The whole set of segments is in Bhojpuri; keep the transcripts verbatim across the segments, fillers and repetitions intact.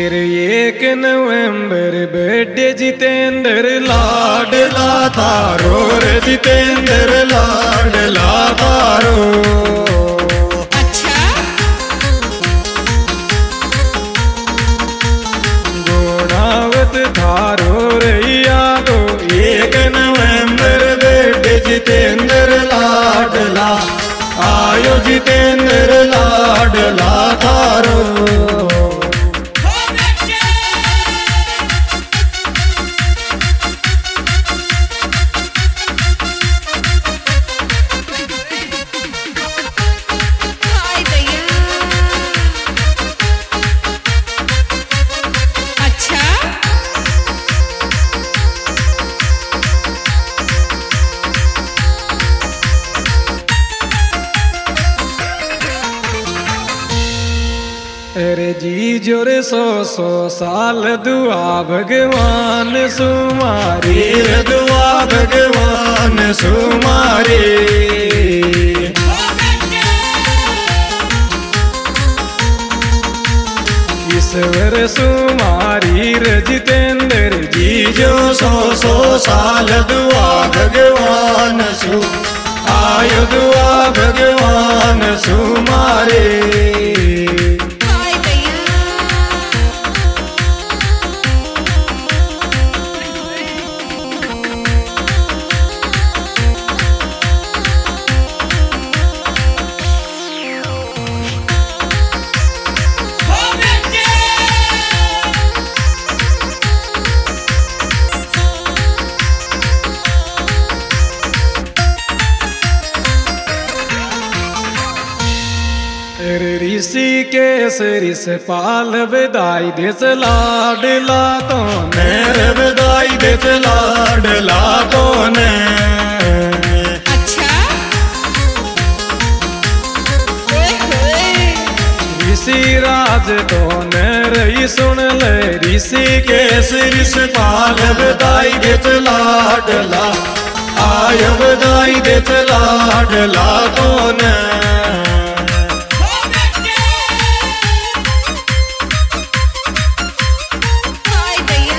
तेरे एक नवंबर बर्थडे जितेंद्र लाडला तारो रे जितेंद्र लाडला तारो। अच्छा गोणावत थारो रे यादो एक नवंबर बर्थडे जितेंद्र लाडला आयो जितेंद्र लाडला थारो। हाय दैया। अच्छा अरे जी जोरे सौ सौ साल दुआ भगवान सुमारी रे दुआ भगवान सुमारी। ईश्वर सुमारी रे जितेंद्र जी जो सौ सौ साल दुआ भगवान सु आयो दुआ भगवान सुमारे। हाय दैया। अरे ऋषिकेश ऋष पाल विदाई देश लाडला तो नेर विदाई देश लाडला तो ने। अच्छा ओए होए। ऋषि राज तो नेर ही सुन ले ऋषिकेश ऋष पाल विदाई देश लाडला आय विदाई देश लाडला तो ने। हाय दैया।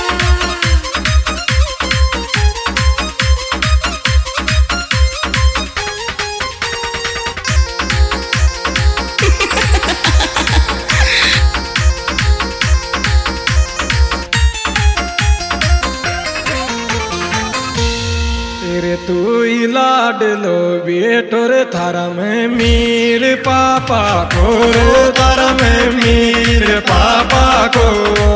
तेरे तू ही लाडलो बेटोर थारा में मीर पापा को रे थारा में मीर पापा को।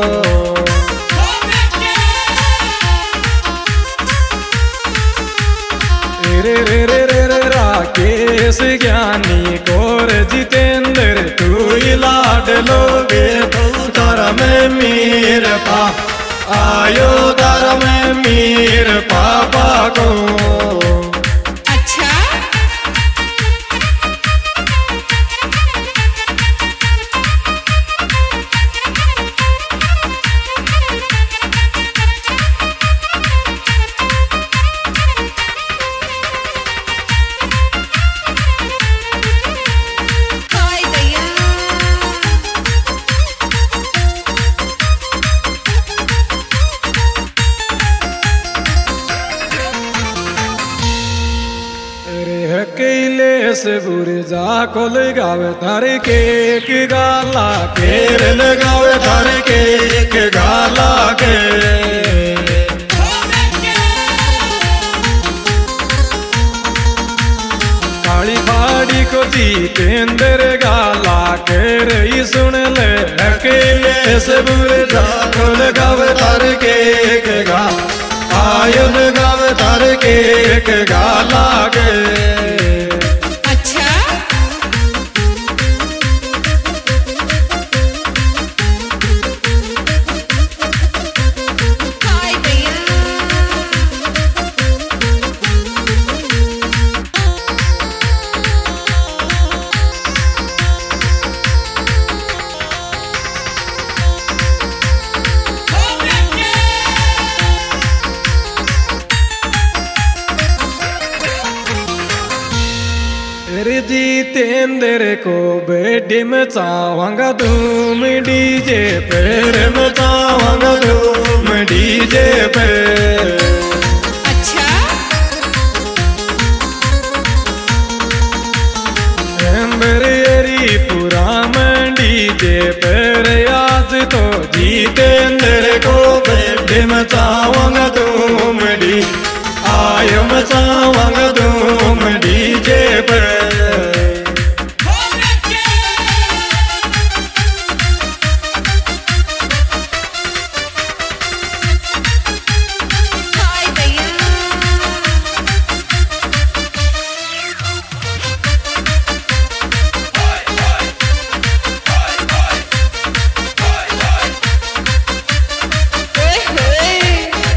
रे रे रे रे रे राकेश ज्ञानी को रे जितेंद्र तू ही लाडलो बेटो थारा में मीर पा आयो थारा में मीर पापा को। अच्छा हाय दैया। अरे हकीले से बुरजा को लगावे थारे केक गाला केर लगावे थारे केक गाला के। काली फाड़ी को जितेंद्र गाला के रही सुन ले हकीले से बुरजा को लगावे थारे केक गा आयो लगावे थारे केक गाला के। अच्छा हाय दैया। तेरे जितेंद्र को बेटी में चाहूंगा धूम डीजे पे में चाहूंगा धूम डीजे पे। अच्छा मेरी पूरा में डीजे पर आज तो जितेंद्र को बेटी में चाहूंगा धूम डी आयो में चाहूंगा धूम डीजे पे। हाय भैया ओए होए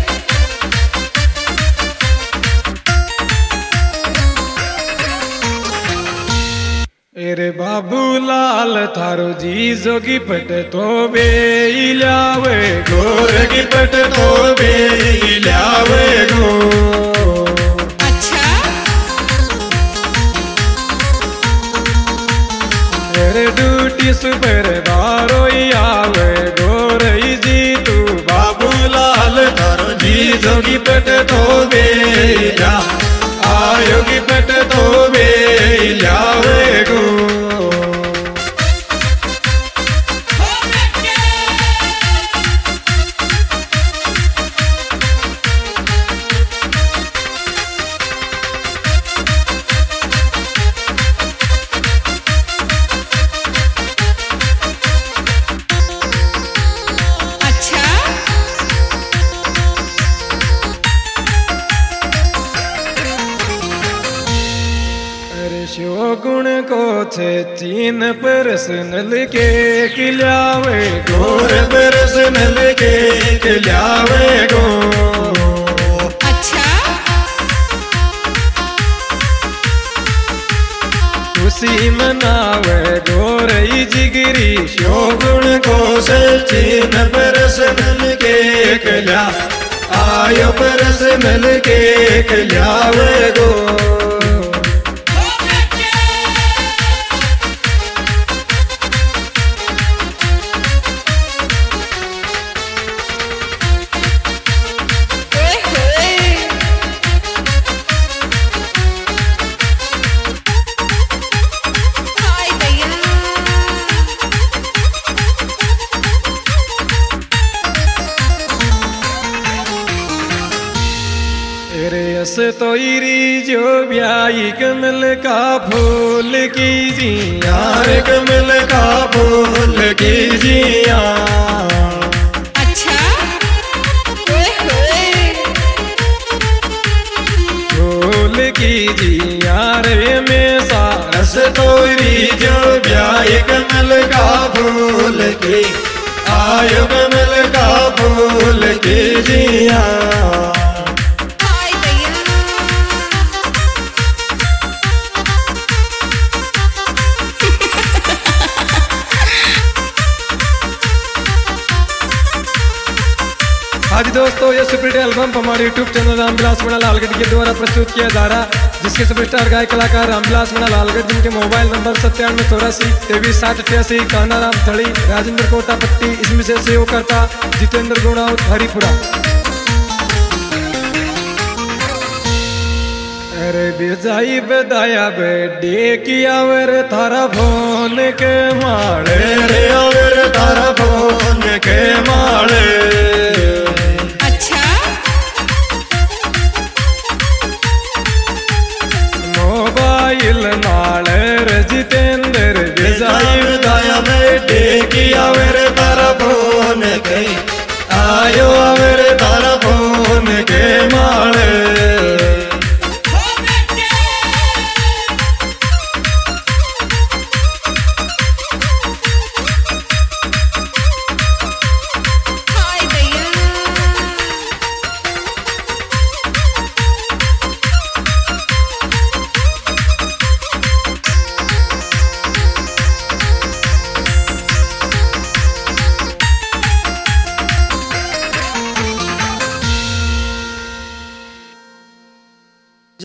एरे बाबूलाल थारो जी जोगी पट तो बेलावे गोर की पट तो बेलावे गो। अच्छा तेरे ड्यूटी सुपर बारो आवे गोर जी तू बाबूलाल थारो जी जोगी पट तो बेला आयोगी पट तो बेलावे गो। अच्छा अरे शोगुण को छे चीन पर्सनल के खिलावे गोर पर्सनल के खिलावे गो। अच्छा खुशी मनावे गोर जिगरी शोगुण को से चीन पर्सनल के खिला आयो पर्सनल के खिलावे गो। ओए होए हाय भैया अरे ऐसे तो इरी जो ब्याई कमल का फूल कीजिया रे कमल का फूल कीजिया। अच्छा ओए होए फूल कीजिया रे में सारस तो इरी जो ब्याई कमल का फूल की आयो कमल का फूल कीजिया। हाय भैया हाँ जी दोस्तों, ये सुपर हिट एल्बम हमारे यूट्यूब चैनल रामविलास मीणा लालगढ़ के द्वारा प्रस्तुत किया जा रहा, जिसके सुपरस्टार गायक कलाकार रामविलास मीणा लालगढ़, जिनके मोबाइल नंबर सत्तानवे चौरासी तेईस साठ अठासी, कान्हा राम थड़ी, राजेंद्र कोटापट्टी, इसमें से सेव करता जितेंद्र गुणावत हरिपुरा। अरे बेजाई बेदाया बेडे किया वर थारा फोन के माड़े रे वर थारा फोन के माड़े। अच्छा मोबाइल नाले रे जितेंद्र बेजाई बेदाया बेडे किया वर थारा फोन के आयो